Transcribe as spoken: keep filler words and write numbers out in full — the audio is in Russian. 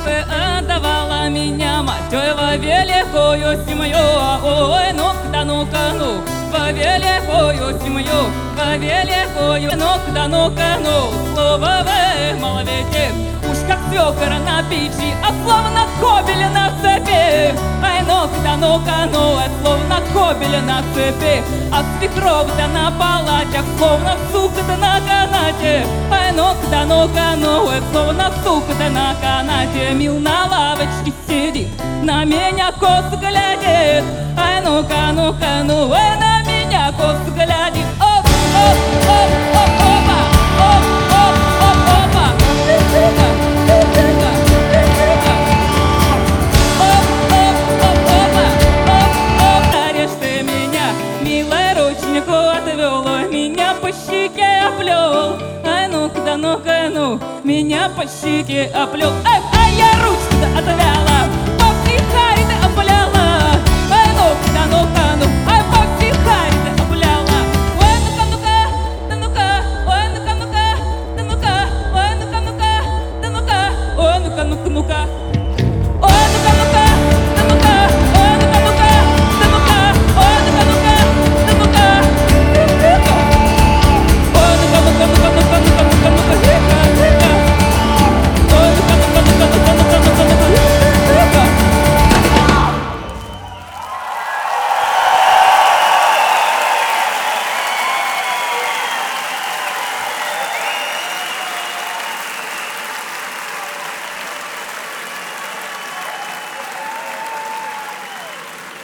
ты отдавала меня, мать, ой, во великую семью. Ой, ну-ка, ну-ка, ну, во великую семью, во великую. Ну-ка, ну-ка, ну, слово вы, маловеки, уж как свекор на печи, а словно кобель на цепи. Ай, ну-ка, ну-ка, ну, это словно кобель на цепи, а свекровь-то на палатях, словно сука-то на канате. Ай, ну-ка, ну-ка, ну, это словно сука-то на канате. Мил на лавочке сидит, на меня косо глядит. Ай, ну-ка, ну-ка, ну, ай, на меня косо глядит. Оп, оп, оп, оп, опа, оп, оп, оп, опа. Ты-ты-ка, ты-ты-ка, ты-ты-ка. Оп, оп, оп, опа, оп, оп. Даришь ты меня, милой ручнику отвел, меня по щеке оплел. Ай, ну-ка, да ну-ка, ну, меня по щеке оплел. Ай, ай, я ручку-то отвяла, по психаре ты опляла. Ай, ну-ка, да ну-ка, ну, ай, по психаре ты опляла. Ой, ну-ка, ну-ка, да ну-ка, ой, ну-ка, ну-ка, да ну-ка, ой, ну-ка, ну-ка, да ну-ка, ой, ну-ка, ну-ка, ну-ка.